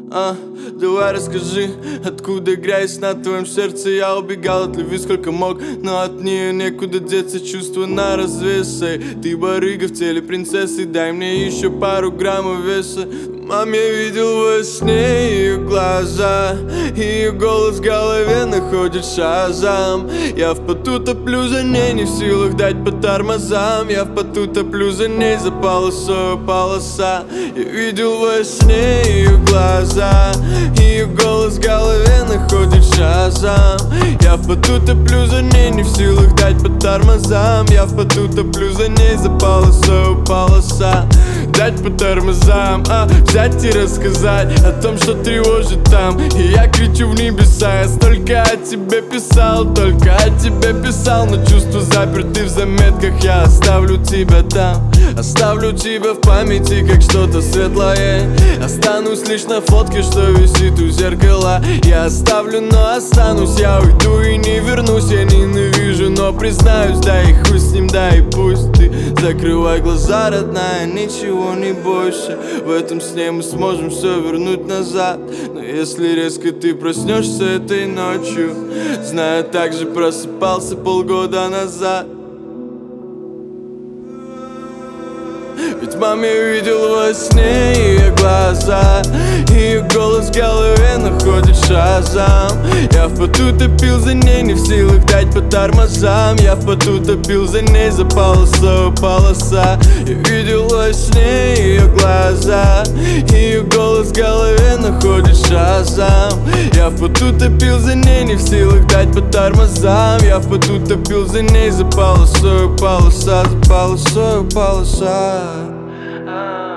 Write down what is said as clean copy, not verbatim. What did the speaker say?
Давай расскажи, откуда игра ясна в твоем сердце. Я убегал от любви сколько мог, но от нее некуда деться. Чувства на развес, ты барыга в теле принцессы. Дай мне еще пару граммов веса. Мам, я видел во сне ее глаза, ее голос в голове находит шазам. Я в поту топлю за ней, не в силах дать по тормозам. Я в поту топлю за ней, за полосою полоса. Я видел во сне ее глаза, ее голос в голове находит шазам. Я в поту топлю за ней, не в силах дать по тормозам. Я в поту топлю за ней, за полосою полоса. Дать по тормозам, взять и рассказать о том, что тревожит там. И я кричу в небеса, я столько о тебе писал, только о тебе писал. Но чувства заперты в заметках, я оставлю тебя там. Оставлю тебя в памяти, как что-то светлое. Останусь лишь на фотке, что висит у зеркала. Я оставлю, но останусь, я уйду и не вернусь. Я ненавижу, но признаюсь, да и хуй с ним, да и пусть. Ты закрывай глаза, родная, ничего не бойся. В этом сне мы сможем все вернуть назад. Но если резко ты проснешься этой ночью, знаю, так же просыпался полгода назад. Ведь мам, я видел во сне ее глаза, ее голос в голове находит шазам. Я в поту топил за ней, не в силах дать по тормозам. Я в поту топил за ней, за полосою полоса. Я видел во сне ее глаза, ее голос в голове находит шазам. Я в поту топил за ней, не в силах дать по тормозам. Я в поту топил за ней, за полосою полоса, за полосою полоса.